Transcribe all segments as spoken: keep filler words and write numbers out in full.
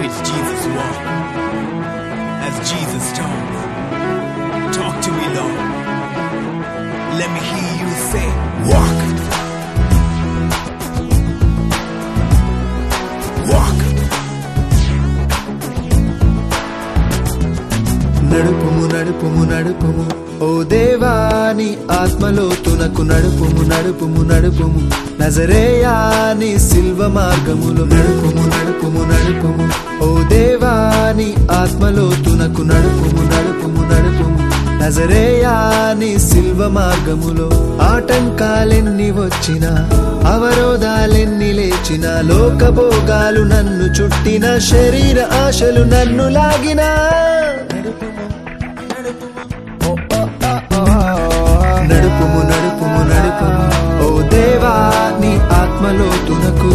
It's Jesus walk. As Jesus talks, talk to me, Lord. Let me hear you say, walk. Walk. నడుపుము నడుపుము నడుపుము ఓ దేవా నీ ఆత్మలోతునకు నడుపుము నడుపుము నడుపుము నజరేయా నీ సిల్వ మార్గములో నడుపుము నడుపుము నడుపుము ఓ దేవా నీ ఆత్మలోతునకు నడుపుము నడుపుము నడుపుము నజరేయా నీ సిల్వ మార్గములో ఆటంకాలెన్ని వచ్చినా అవరోధాలెన్ని లేచినా లోకభోగాలు నన్ను చుట్టిన శరీర ఆశలు నన్ను లాగినా నడుపుము నడుపుము నడుపుము ఓ దేవా నీ ఆత్మలోతునకు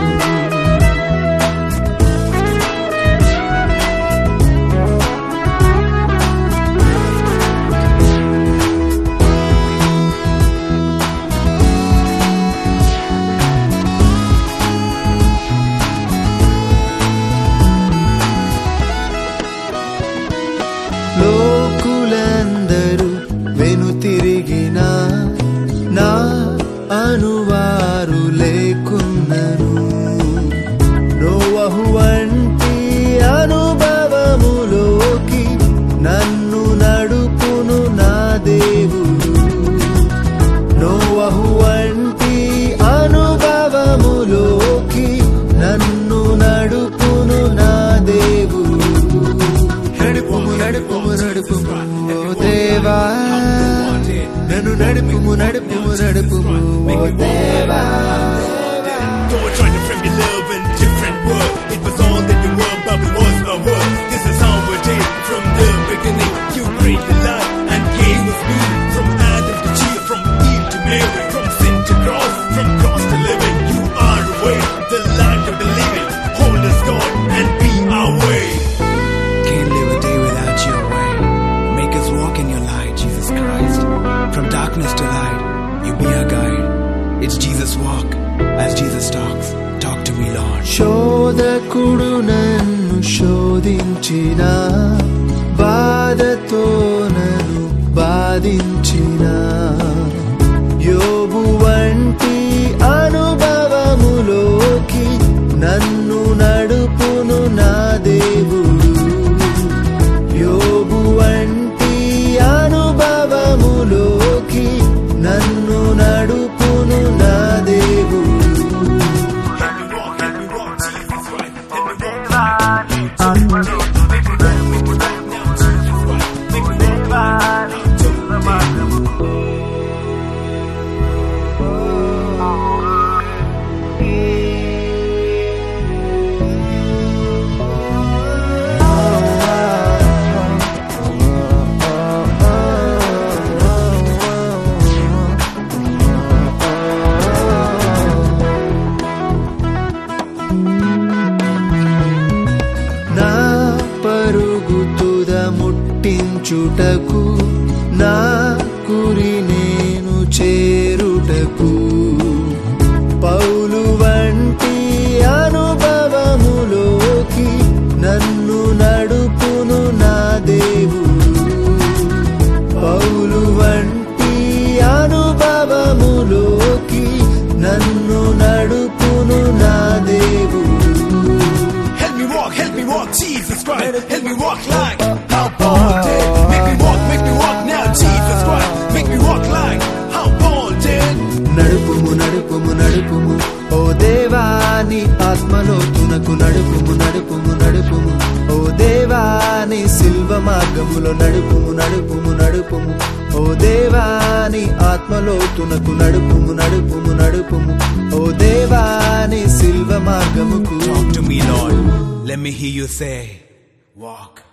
లోకులందరూ వెనుతిరిగినా నా అనువారు లేకున్నను నోవహు వంటి అనుభవములోకి నన్ను నడుపును నా దేవుడు నోవహు వంటి అనుభవములోకి నన్ను నడుపును నా దేవుడు నడుపుము నడుపుము నడుపుము ఓ దేవా నన్ను నడుపుము నడుపుము నడుపుము ఓ దేవా Don't try to frame your love in different words. It was all that you were, but it was a word. This is how we did from the beginning. You created love and gave us meaning. From Adam to Eve, from Eve to Mary, from sin to cross, from cross to living. You are the way, the light of the living. Hold us, God, and be our way. Can't live a day without your way. Make us walk in your light, Jesus Christ. From darkness to light, you be our guide. It's Jesus walk. As Jesus talks, talk to me, Lord. శోధకుడు నన్ను శోధించిన బాధతో నన్ను బాధించిన యోబు వంటి అనుభవములోకి నన్ను నడుపును నా దేవుడు యోబు వంటి అనుభవములోకి నన్ను నడుపును నా దేవుడు ముట్టించుటకు నా కురి నేను చేరుటకు పౌలు వంటి అనుభవములోకి నన్ను నడుపును నా దేవుడు పౌలు వంటి అనుభవములోకి నన్ను నడుపును నా దేవుడు Help me walk, help me walk, Jesus Christ. Help me walk like how Paul did. Make me walk, make me walk now, Jesus Christ. Make me walk like how Paul did. నడుపుము నడుపుము నడుపుము ఓ దేవా నీ ఆత్మలోతునకు నడుపుము నడుపుము నడుపుము ఓ దేవా నీ సిల్వ మార్గములో నడుపుము నడుపుము నడుపుము ఓ దేవా నీ ఆత్మలోతునకు నడుపుము నడుపుము నడుపుము ఓ దేవా నీ సిల్వ మార్గముకు Talk to me, Lord. Let me hear you say, walk.